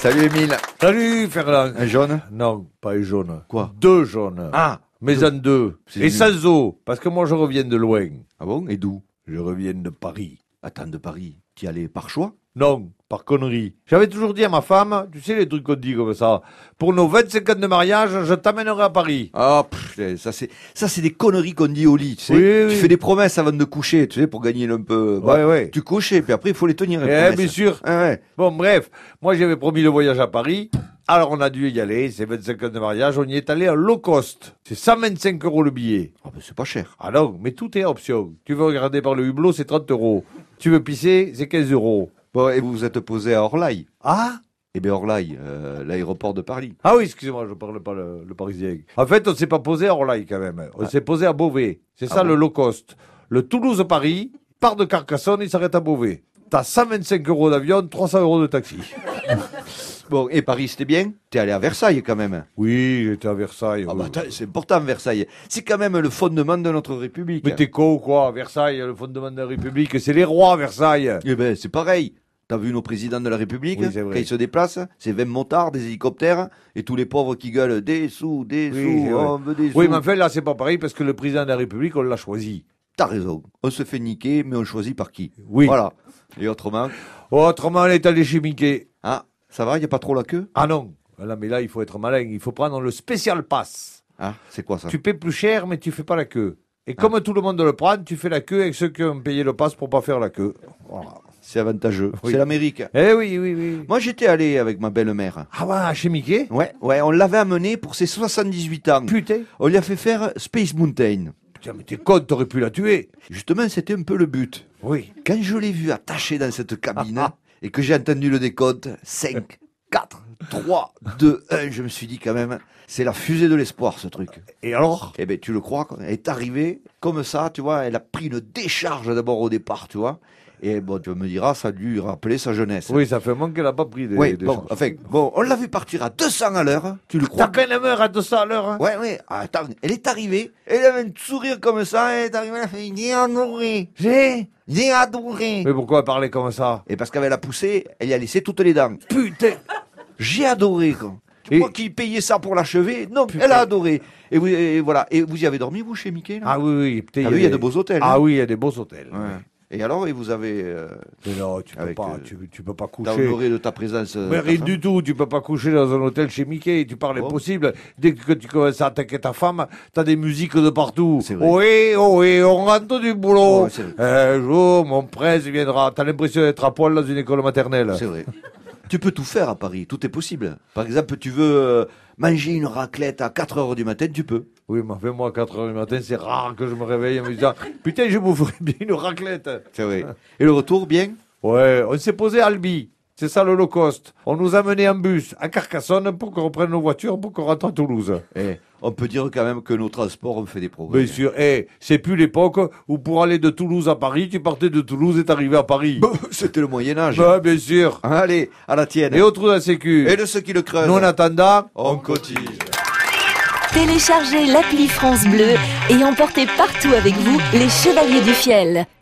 Salut Émile. Salut Ferland. Un jaune? Non, pas un jaune. Quoi? 2 jaunes. Ah. Mais en 2. C'est Et nul. sans eau. Parce que moi je reviens de loin. Ah bon? Et d'où? Je reviens de Paris. Attends, de Paris. T'y allais par choix? Non, par connerie. J'avais toujours dit à ma femme, tu sais les trucs qu'on dit comme ça, pour nos 25 ans de mariage, je t'amènerai à Paris. Ah, ça c'est des conneries qu'on dit au lit, tu sais. Oui, Tu oui. fais des promesses avant de coucher, tu sais, pour gagner un peu. Ouais. Tu couches et puis après il faut les tenir. Les Eh promesses. bien sûr. Ah, ouais. Bon, bref, moi j'avais promis le voyage à Paris. Alors on a dû y aller, c'est 25 ans de mariage, on y est allé en low cost. C'est 125 € le billet. Ah ben c'est pas cher. Ah non, mais tout est option. Tu veux regarder par le hublot, c'est 30 €. Tu veux pisser, c'est 15 €. Bon, et vous vous êtes posé à Orlaï. Ah Eh bien Orlaï, l'aéroport de Paris. Ah oui, excusez-moi, je parle pas le parisien. En fait, on ne s'est pas posé à Orlaï quand même. On s'est posé à Beauvais. C'est ça bon le low cost. Le Toulouse-Paris part de Carcassonne, il s'arrête à Beauvais. T'as 125 € d'avion, 300 € de taxi. Bon, et Paris c'était bien? T'es allé à Versailles quand même. Oui, j'étais à Versailles. Ah oui. bah attends, c'est important Versailles. C'est quand même le fondement de notre République. Mais t'es con ou quoi? Versailles, le fondement de la République, c'est les rois, Versailles. Eh ben c'est pareil. T'as vu nos présidents de la République, Oui, c'est vrai. quand ils se déplacent, c'est 20 motards, des hélicoptères, et tous les pauvres qui gueulent des sous, Oui, c'est vrai. on veut des sous. Oui, mais en fait, là, c'est pas pareil parce que le président de la République, on l'a choisi. T'as raison. On se fait niquer, mais on choisit par qui? Oui. Voilà. Et autrement, Autrement, on est allé chez Mickey. ah, ça va, y a pas trop la queue? Ah non. Là, mais là, il faut être malin. Il faut prendre le spécial pass. Ah, c'est quoi ça? Tu paies plus cher, mais tu fais pas la queue. Et comme tout le monde le prend, tu fais la queue avec ceux qui ont payé le pass pour pas faire la queue. Voilà. C'est avantageux. Oui. C'est l'Amérique. Eh oui, oui, oui. Moi, j'étais allé avec ma belle-mère. Ah bah, chez Mickey? Ouais, on l'avait amené pour ses 78 ans. Putain. On lui a fait faire Space Mountain. Putain, mais t'es con, t'aurais pu la tuer. Justement, c'était un peu le but. Oui. Quand je l'ai vu attaché dans cette cabine et que j'ai entendu le décompte, 5, 4, 3, 2, 1, je me suis dit quand même, c'est la fusée de l'espoir ce truc. Et alors? Eh ben tu le crois, quoi. Elle est arrivée comme ça, tu vois, elle a pris une décharge d'abord au départ, tu vois. Et bon, tu me diras, ça a dû rappeler sa jeunesse. Oui, ça fait un moment qu'elle a pas pris des, Oui, des bon, choses. enfin, bon, on l'a vu partir à 200 à l'heure, tu le T'as crois? peine meurt à 200 à l'heure, hein? Ouais, attends, elle est arrivée, elle avait un sourire comme ça, elle est arrivée, elle a fait, j'ai adoré, j'ai adoré. Mais pourquoi elle parlait comme ça? Et parce qu'avec la poussée, elle y a laissé toutes les dents. Putain! J'ai adoré, quoi. Et- Moi qui payais ça pour l'achever, non, Putain. elle a adoré. Et voilà. Et vous y avez dormi, vous, chez Mickey, là? Ah oui, oui. Putain, T'as vu, il y a de beaux hôtels. Ah hein. oui, il y a des beaux hôtels. Ouais. Et alors, et vous avez Mais non, tu peux Avec, pas, tu peux pas t'as coucher. honoré de ta présence Mais ta rien femme du tout, tu peux pas coucher dans un hôtel chez Mickey, tu parles Oh. impossible. Dès que tu commences à attaquer ta femme, t'as des musiques de partout. C'est vrai. Oui, on rentre du boulot. Ouais, c'est vrai. Un jour, mon prince viendra. T'as l'impression d'être à poil dans une école maternelle. C'est vrai. Tu peux tout faire à Paris, tout est possible. Par exemple, tu veux manger une raclette à 4 heures du matin, tu peux. Oui, mais enfin, moi, à 4 h du matin, c'est rare que je me réveille en me disant, putain, je boufferais bien une raclette. C'est vrai. Et le retour, bien? Ouais, on s'est posé à Albi. C'est ça le low cost. On nous a menés en bus à Carcassonne pour qu'on reprenne nos voitures pour qu'on rentre à Toulouse. Eh, on peut dire quand même que nos transports ont fait des progrès. Bien sûr, c'est plus l'époque où pour aller de Toulouse à Paris, tu partais de Toulouse et t'arrivais à Paris. Bon, c'était le Moyen-Âge. Bah, bien sûr. Allez, à la tienne. Et au trou de la sécu. Et de ceux qui le creusent. Nous, en attendant, on cotise. Téléchargez l'appli France Bleu et emportez partout avec vous les Chevaliers du Fiel.